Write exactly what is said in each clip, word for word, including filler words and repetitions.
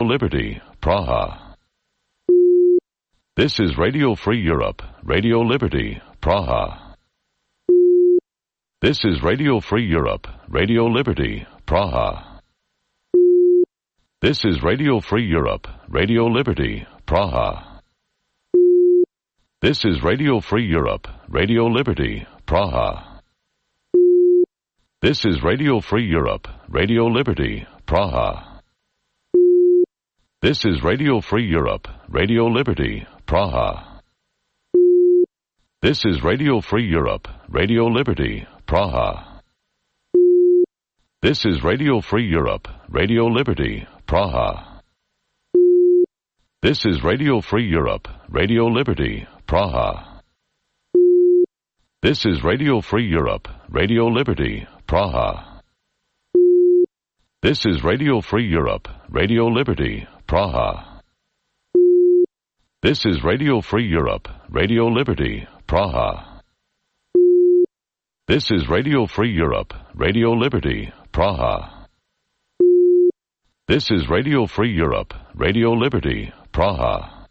Liberty, Praha. This is Radio Free Europe, Radio Liberty, Praha. This is Radio Free Europe, Radio Liberty, Praha. This is Radio Free Europe, Radio Liberty, Praha. This is Radio Free Europe, Radio Liberty, Praha. This is Radio Free Europe, Radio Liberty, Praha. This is Radio Free Europe, Radio Liberty, Praha. This is Radio Free Europe, Radio Liberty, Praha. This is Radio Free Europe, Radio Liberty, Praha. This is Radio Free Europe, Radio Liberty, Praha. This is Radio Free Europe, Radio Liberty, Praha. This is Radio Free Europe, Radio Liberty, Praha. This is Radio Free Europe, Radio Liberty, Praha. This is Radio Free Europe, Radio Liberty, Praha. This is Radio Free Europe, Radio Liberty, Praha.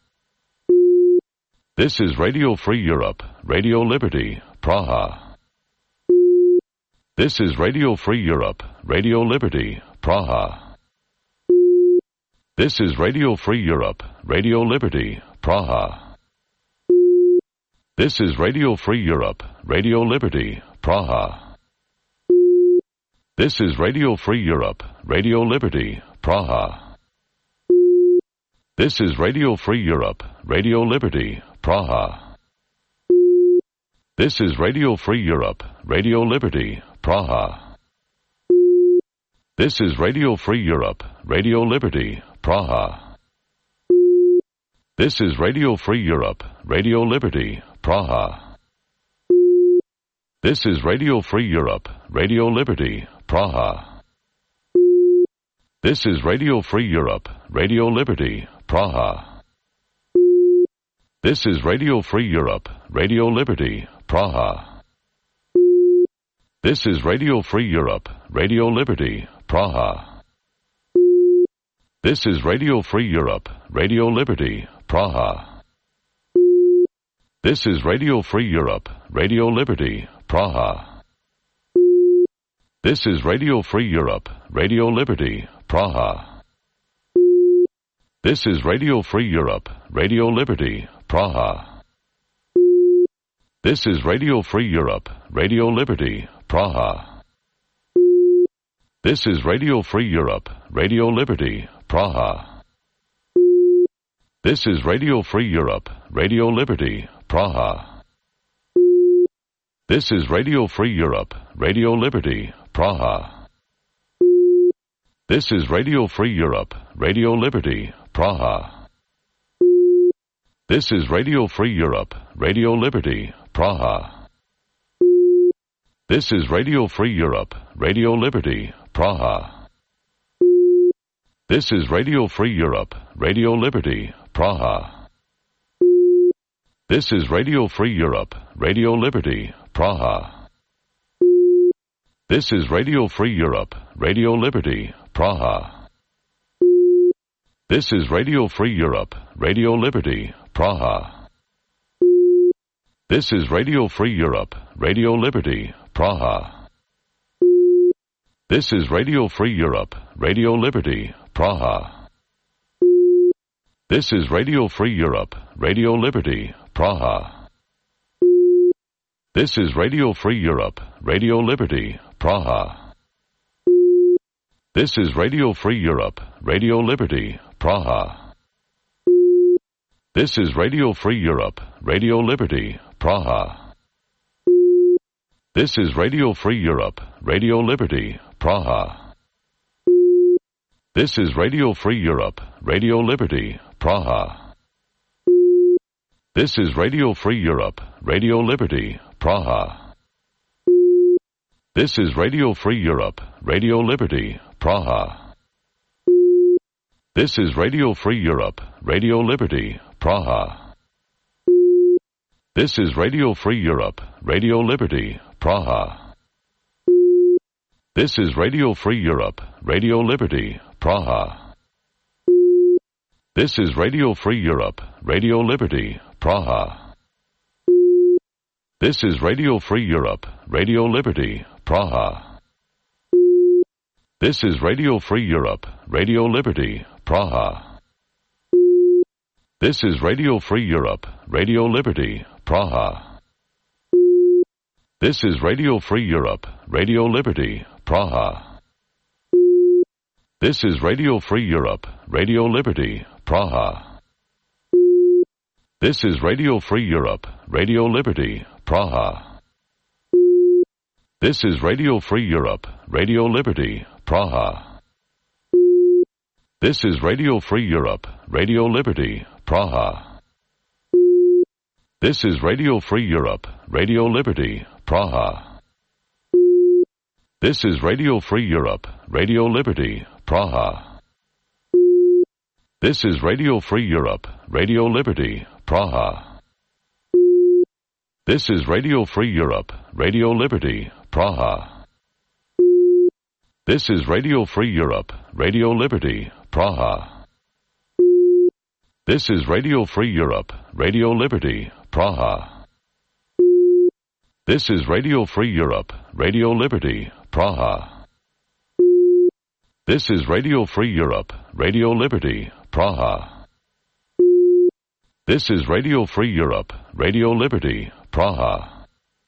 This is Radio Free Europe, Radio Liberty, Praha. This is Radio Free Europe, Radio Liberty, Praha. This is Radio Free Europe, Radio Liberty, Praha. This is Radio Free Europe, Radio Liberty, Praha. This is Radio Free Europe, Radio Liberty, Praha. This is Radio Free Europe, Radio Liberty, Praha. This is Radio Free Europe, Radio Liberty, Praha. This is Radio Free Europe, Radio Liberty, Praha. This is Radio Free Europe, Radio Liberty, Praha. This is Radio Free Europe, Radio Liberty, Praha. This is Radio Free Europe, Radio Liberty, Praha. This is Radio Free Europe, Radio Liberty, Praha. This is Radio Free Europe, Radio Liberty, Praha. This is Radio Free Europe, Radio Liberty, Praha. This is Radio Free Europe, Radio Liberty, Praha. This is Radio Free Europe, Radio Liberty, Praha. This is Radio Free Europe, Radio Liberty, Praha. This is Radio Free Europe, Radio Liberty, Praha. This is Radio Free Europe, Radio Liberty, Praha. This is Radio Free Europe, Radio Liberty, Praha. This is Radio Free Europe, Radio Liberty, Praha. This is Radio Free Europe, Radio Liberty, Praha. This is Radio Free Europe, Radio Liberty, Praha. This is Radio Free Europe, Radio Liberty, Praha. This is Radio Free Europe, Radio Liberty, Praha. This is Radio Free Europe, Radio Liberty, Praha. This is Radio Free Europe, Radio Liberty, Praha. This is Radio Free Europe, Radio Liberty, Praha. This is Radio Free Europe, Radio Liberty, Praha. This is Radio Free Europe, Radio Liberty, Praha. This is Radio Free Europe, Radio Liberty, Praha. This is Radio Free Europe, Radio Liberty, Praha. This is Radio Free Europe, Radio Liberty, Praha. This is Radio Free Europe, Radio Liberty, Praha. This is Radio Free Europe, Radio Liberty, Praha. This is Radio Free Europe, Radio Liberty, Praha. This is Radio Free Europe, Radio Liberty, Praha. This is Radio Free Europe, Radio Liberty, Praha. This is Radio Free Europe, Radio Liberty, Praha. This is Radio Free Europe, Radio Liberty, Praha. This is Radio Free Europe, Radio Liberty, Praha. This is Radio Free Europe, Radio Liberty, Praha. This is Radio Free Europe, Radio Liberty, Praha. This is Radio Free Europe, Radio Liberty, Praha. This is Radio Free Europe, Radio Liberty, Praha. This is Radio Free Europe, Radio Liberty, Praha. This is Radio Free Europe, Radio Liberty, Praha. This is Radio Free Europe, Radio Liberty, Praha. This is Radio Free Europe, Radio Liberty, Praha. This is Radio Free Europe, Radio Liberty, Praha. This is Radio Free Europe, Radio Liberty, Praha. This is Radio Free Europe, Radio Liberty, Praha. This is Radio Free Europe, Radio Liberty, Praha. This is Radio Free Europe, Radio Liberty, Praha. This is Radio Free Europe, Radio Liberty, Praha. This is Radio Free Europe, Radio Liberty, Praha. This is Radio Free Europe, Radio Liberty, Praha. This is Radio Free Europe, Radio Liberty, Praha. This is Radio Free Europe, Radio Liberty, Praha.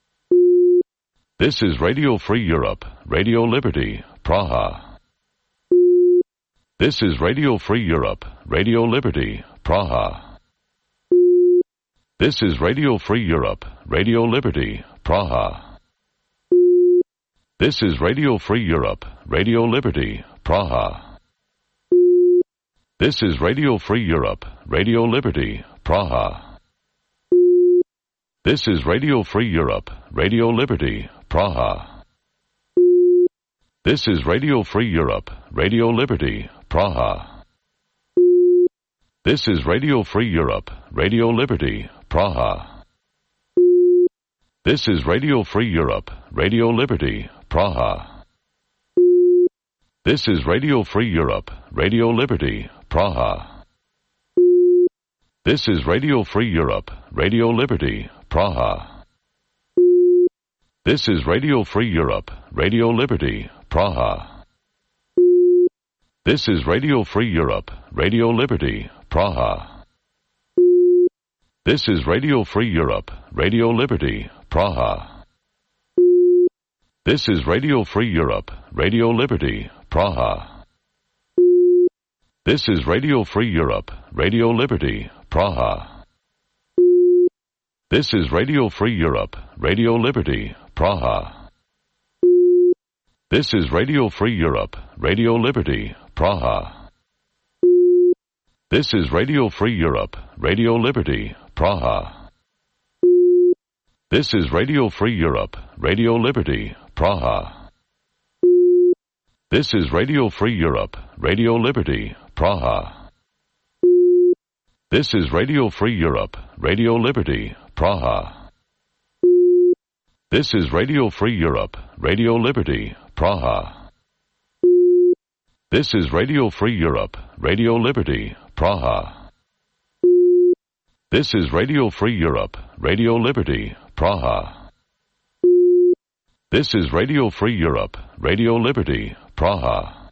This is Radio Free Europe, Radio Liberty, Praha. This is Radio Free Europe, Radio Liberty, Praha. This is Radio Free Europe, Radio Liberty, Praha. This is Radio Free Europe, Radio Liberty, Praha. This is Radio Free Europe, Radio Liberty, Praha. This is Radio Free Europe, Radio Liberty, Praha. This is Radio Free Europe, Radio Liberty, Praha. This is Radio Free Europe, Radio Liberty, Praha. This is Radio Free Europe, Radio Liberty, Praha. This is Radio Free Europe, Radio Liberty, Praha. This is Radio Free Europe, Radio Liberty, Praha. This is Radio Free Europe, Radio Liberty, Praha. This is Radio Free Europe, Radio Liberty, Praha. This is Radio Free Europe, Radio Liberty, Praha. This is Radio Free Europe, Radio Liberty, Praha. This is Radio Free Europe, Radio Liberty, Praha. This is Radio Free Europe, Radio Liberty, Praha. This is Radio Free Europe, Radio Liberty, Praha. This is Radio Free Europe, Radio Liberty, Praha. This is Radio Free Europe, Radio Liberty, Praha. This is Radio Free Europe, Radio Liberty, Praha. This is Radio Free Europe, Radio Liberty, Praha. This is Radio Free Europe, Radio Liberty, Praha. This is Radio Free Europe, Radio Liberty, Praha. This is Radio Free Europe, Radio Liberty, Praha. This is Radio Free Europe, Radio Liberty, Praha.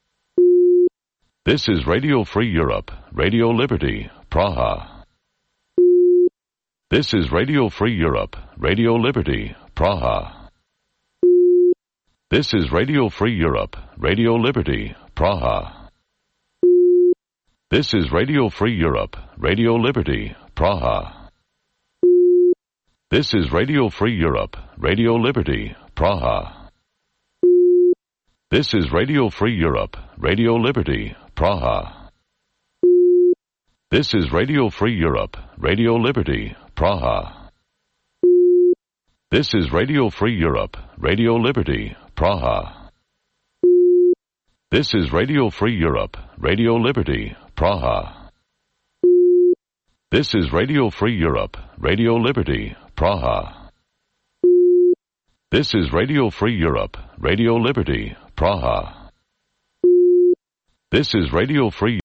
This is Radio Free Europe, Radio Liberty, Praha. This is Radio Free Europe, Radio Liberty, Praha. This is Radio Free Europe, Radio Liberty, Praha. This is Radio Free Europe, Radio Liberty, Praha. This is Radio Free Europe, Radio Liberty, Praha. This is Radio Free Europe, Radio Liberty, Praha. This is Radio Free Europe, Radio Liberty, Praha. This is Radio Free Europe, Radio Liberty, Praha. This is Radio Free Europe, Radio Liberty, Praha. This is Radio Free Europe, Radio Liberty, Praha. This is Radio Free Europe, Radio Liberty, Praha. This is Radio Free